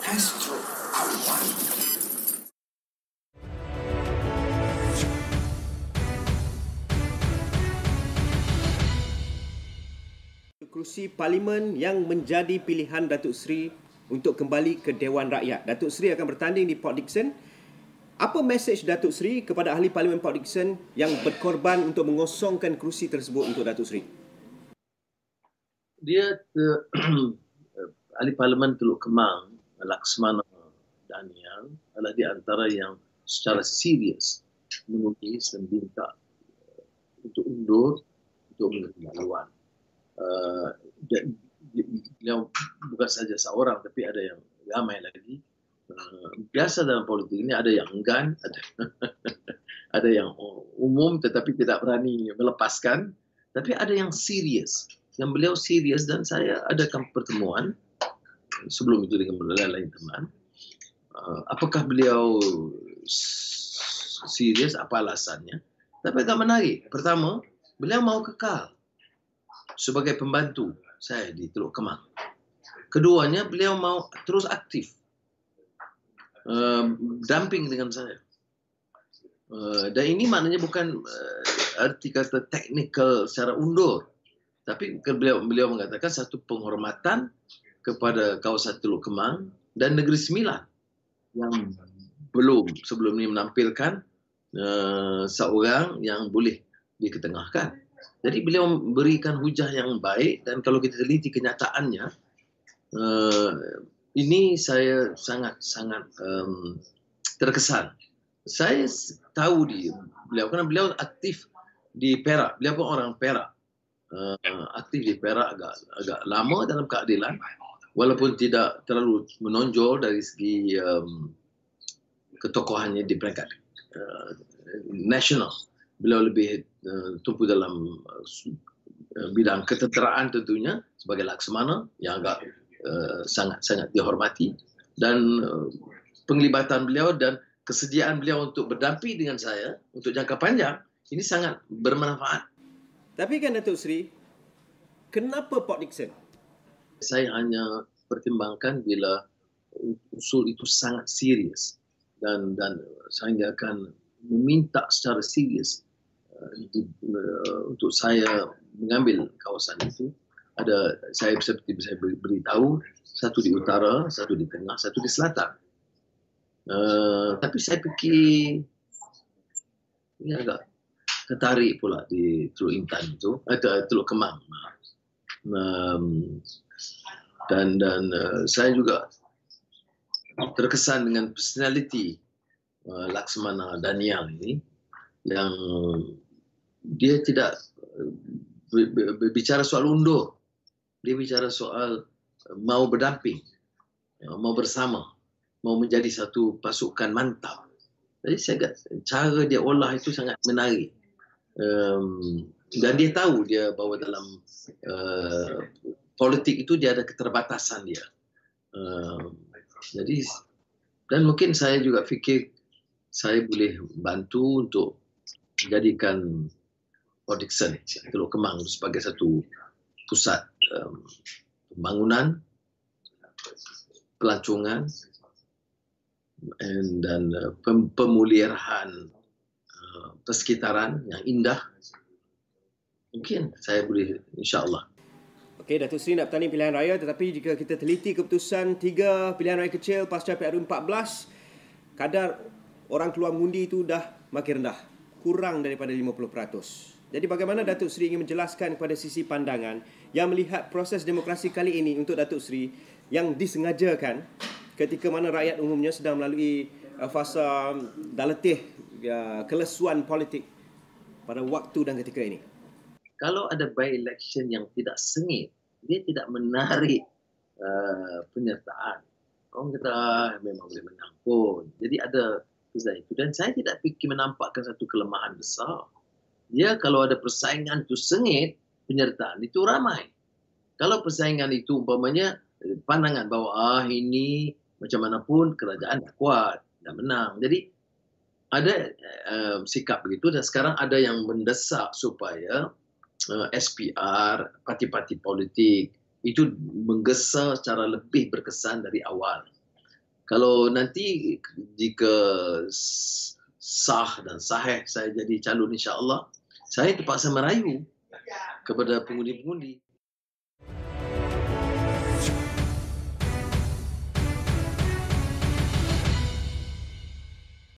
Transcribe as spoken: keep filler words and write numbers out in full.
Astro Awan. Kerusi Parlimen yang menjadi pilihan Datuk Seri untuk kembali ke Dewan Rakyat. Datuk Seri akan bertanding di Port Dickson. Apa mesej Datuk Seri kepada ahli Parlimen Port Dickson yang berkorban untuk mengosongkan kerusi tersebut untuk Datuk Seri? Dia uh, ahli Parlimen Teluk Kemang, Laksmana Daniel, adalah di antara yang secara serius menulis dan minta uh, untuk undur untuk menerima lawan. Uh, beliau bukan saja seorang, tapi ada yang ramai lagi. Uh, biasa dalam politik ini ada yang enggan, ada, ada yang umum tetapi tidak berani melepaskan, tapi ada yang serius. Yang beliau serius, dan saya adakan pertemuan sebelum itu dengan lain-lain teman. Uh, apakah beliau serius, apa alasannya? Tapi agak menarik. Pertama, beliau mau kekal sebagai pembantu saya di Teluk Kemang. Keduanya, beliau mau terus aktif uh, damping dengan saya. Uh, dan ini maknanya bukan uh, arti kata teknikal secara undur, tapi beliau beliau mengatakan satu penghormatan kepada kawasan Teluk Kemang dan Negeri Sembilan yang belum sebelum ini menampilkan uh, seorang yang boleh diketengahkan. Jadi beliau memberikan hujah yang baik, dan kalau kita teliti kenyataannya, uh, ini saya sangat-sangat um, terkesan. Saya tahu di beliau kerana beliau aktif di Perak. Beliau pun orang Perak. Uh, aktif di Perak agak agak lama dalam keadilan, walaupun tidak terlalu menonjol dari segi um, ketokohannya di peringkat uh, nasional. Beliau lebih uh, tumpu dalam uh, bidang ketenteraan tentunya sebagai Laksmana yang agak uh, sangat-sangat dihormati, dan uh, penglibatan beliau dan kesediaan beliau untuk berdamping dengan saya untuk jangka panjang ini sangat bermanfaat. Tapi kan Datuk Seri, kenapa Port Dickson? Saya hanya pertimbangkan bila usul itu sangat serius, dan dan saya akan meminta secara serius uh, di, uh, untuk saya mengambil kawasan itu. Ada saya seperti saya beritahu, satu di utara, satu di tengah, satu di selatan. Uh, tapi saya fikir ini agak tertarik pula di Teluk Intan itu, atau Teluk Kemang. Um, dan dan uh, saya juga terkesan dengan personality uh, Laksmana Daniel ini, yang dia tidak uh, berbicara soal undur, dia bicara soal uh, mau berdamping, uh, mau bersama, mau menjadi satu pasukan mantap. Jadi saya agak, cara dia olah itu sangat menarik. Um, dan dia tahu dia bahawa dalam uh, politik itu dia ada keterbatasan dia. Uh, jadi dan mungkin saya juga fikir saya boleh bantu untuk menjadikan Port Dickson, Teluk Kemang sebagai satu pusat um, pembangunan, pelancongan and, dan uh, pem, pemulihan uh, persekitaran yang indah. Mungkin saya boleh, insya-Allah. Okey, Datuk Seri nak bertanding pilihan raya, tetapi jika kita teliti keputusan tiga pilihan raya kecil pasca P R U empat belas, kadar orang keluar mengundi itu dah makin rendah, kurang daripada lima puluh peratus. Jadi bagaimana Datuk Seri ingin menjelaskan kepada sisi pandangan yang melihat proses demokrasi kali ini untuk Datuk Seri yang disengajakan ketika mana rakyat umumnya sedang melalui uh, fasa dah letih uh, kelesuan politik pada waktu dan ketika ini? Kalau ada by-election yang tidak sengit, dia tidak menarik uh, penyertaan. Orang kata, ah, memang boleh menang pun. Jadi ada kesan itu. Dan saya tidak fikir menampakkan satu kelemahan besar. Dia kalau ada persaingan itu sengit, penyertaan itu ramai. Kalau persaingan itu umpamanya pandangan bahawa ah ini macam mana pun kerajaan dah kuat, dah menang. Jadi ada uh, sikap begitu, dan sekarang ada yang mendesak supaya Uh, S P R, parti-parti politik itu menggesa secara lebih berkesan dari awal. Kalau nanti jika sah dan sahih saya jadi calon insya-Allah, saya terpaksa merayu kepada pengundi-pengundi.